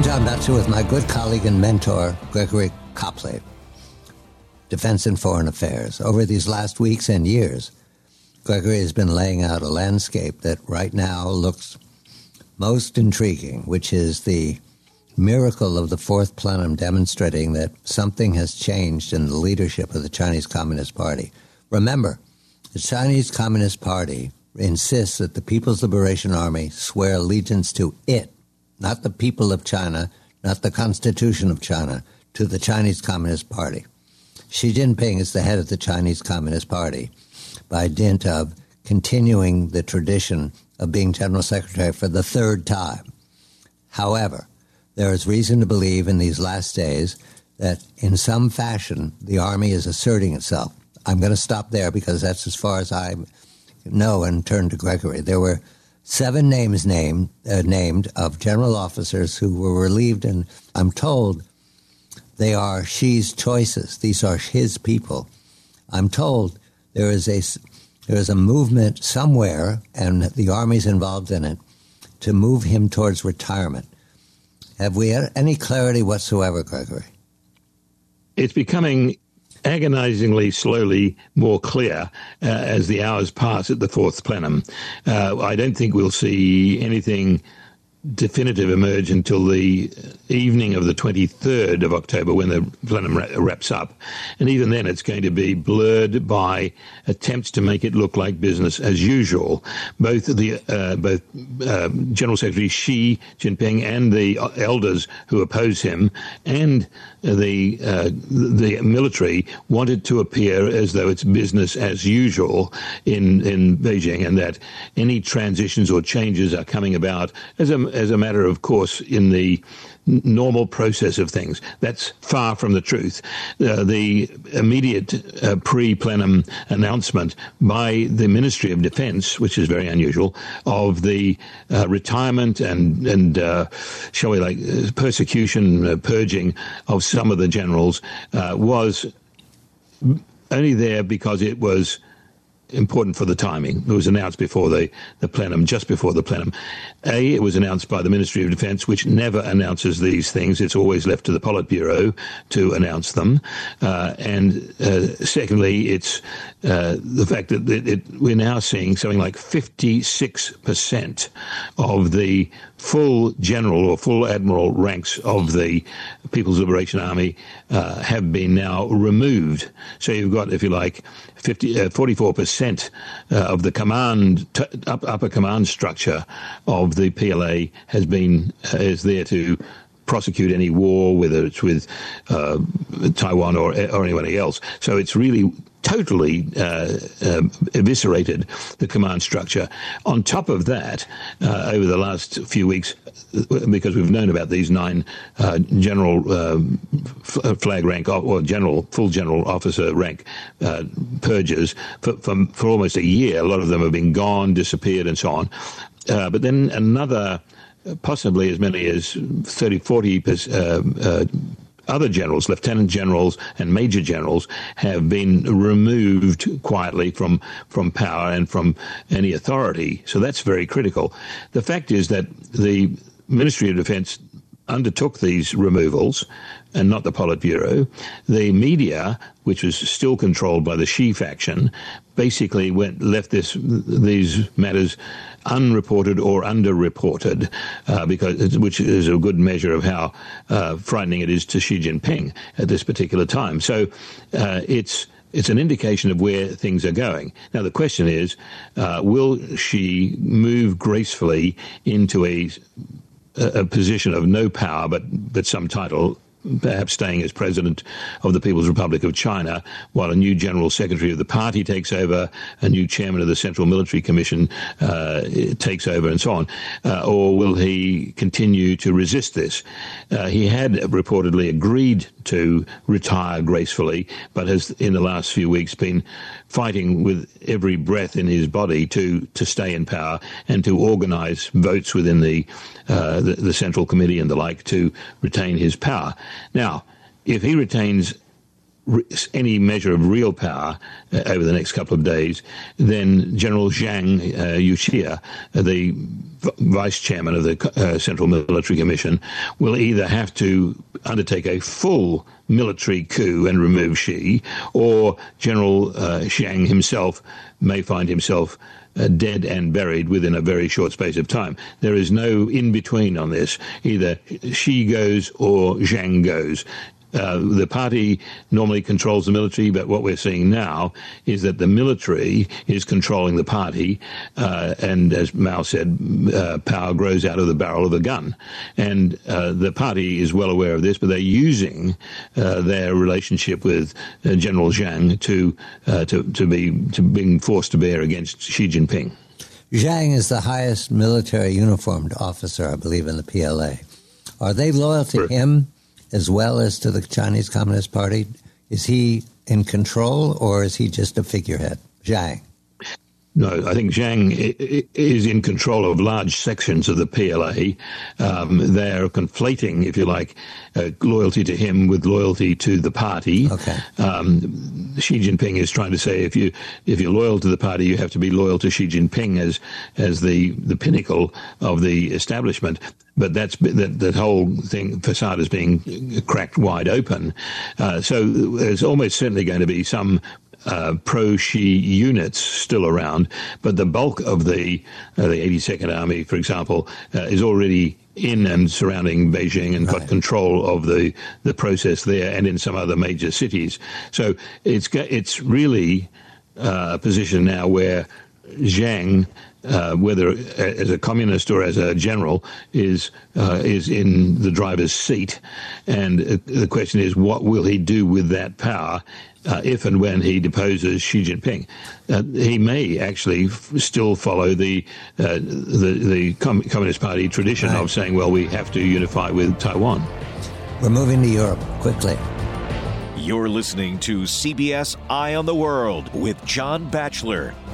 John Batchelor with my good colleague and mentor, Gregory Copley, Defense and Foreign Affairs. Over these last weeks and years, Gregory has been laying out a landscape that right now looks most intriguing, which is the miracle of the fourth plenum demonstrating that something has changed in the leadership of the Chinese Communist Party. Remember, the Chinese Communist Party insists that the People's Liberation Army swear allegiance to it, not the people of China, not the Constitution of China, to the Chinese Communist Party. Xi Jinping is the head of the Chinese Communist Party by dint of continuing the tradition of being General Secretary for the third time. However, there is reason to believe in these last days that in some fashion the Army is asserting itself. I'm going to stop there because that's as far as I know and turn to Gregory. There were 7 names named of general officers who were relieved, and I'm told they are Xi's choices. These are his people. I'm told there is a movement somewhere, and the Army's involved in it, to move him towards retirement. Have we had any clarity whatsoever, Gregory? It's becoming agonizingly slowly more clear as the hours pass at the fourth plenum. I don't think we'll see anything definitive emerge until the evening of the 23rd of October when the plenum wraps up. And even then it's going to be blurred by attempts to make it look like business as usual. Both General Secretary Xi Jinping and the elders who oppose him and the military wanted to appear as though it's business as usual in Beijing, and that any transitions or changes are coming about as a matter of course in the normal process of things. That's far from the truth. The immediate pre-plenum announcement by the Ministry of Defense, which is very unusual, of the retirement and shall we like persecution, purging of some of the generals was only there because it was important for the timing. It was announced before the plenum, just before the plenum. It was announced by the Ministry of Defense, which never announces these things. It's always left to the Politburo to announce them. And secondly, it's the fact that we're now seeing something like 56% of the full general or full admiral ranks of the People's Liberation Army have been now removed. So you've got, if you like, 44% of the upper command structure of the PLA is there to prosecute any war, whether it's with Taiwan or anybody else. So it's really totally eviscerated the command structure. On top of that, over the last few weeks, because we've known about these 9 general flag rank or full general officer rank purges for almost a year. A lot of them have been gone, disappeared, and so on. But then another, possibly as many as 30, 40 other generals, lieutenant generals and major generals, have been removed quietly from power and from any authority. So that's very critical. The fact is that the Ministry of Defense undertook these removals and not the Politburo. The media, which was still controlled by the Xi faction, basically left these matters unreported or underreported, which is a good measure of how frightening it is to Xi Jinping at this particular time. So it's an indication of where things are going. Now, the question is, will Xi move gracefully into a position of no power but some title, perhaps staying as president of the People's Republic of China, while a new general secretary of the party takes over, a new chairman of the Central Military Commission takes over, and so on? Or will he continue to resist this? He had reportedly agreed to retire gracefully, but has in the last few weeks been fighting with every breath in his body to stay in power and to organize votes within the Central Committee and the like to retain his power. Now, if he retains any measure of real power over the next couple of days, then General Zhang Yuxia, the vice chairman of the Central Military Commission, will either have to undertake a full military coup and remove Xi, or General Zhang himself may find himself dead and buried within a very short space of time. There is no in-between on this. Either Xi goes or Zhang goes. The party normally controls the military, but what we're seeing now is that the military is controlling the party, and as Mao said, power grows out of the barrel of a gun. And the party is well aware of this, but they're using their relationship with General Zhang to being forced to bear against Xi Jinping. Zhang is the highest military uniformed officer, I believe, in the PLA. Are they loyal to him as well as to the Chinese Communist Party? Is he in control, or is he just a figurehead? Zhang. No, I think Zhang is in control of large sections of the PLA. They're conflating, if you like, loyalty to him with loyalty to the party. Okay. Xi Jinping is trying to say if you're loyal to the party, you have to be loyal to Xi Jinping as the pinnacle of the establishment. But that whole facade is being cracked wide open. So there's almost certainly going to be some pro-Xi units still around, but the bulk of the 82nd Army, for example, is already in and surrounding Beijing and got control of the process there and in some other major cities. So it's really a position now where Zhang, whether as a communist or as a general, is in the driver's seat, and the question is, what will he do with that power if and when he deposes Xi Jinping? He may actually still follow the Communist Party tradition of saying, well, we have to unify with Taiwan. We're moving to Europe quickly. You're listening to CBS Eye on the World with John Batchelor.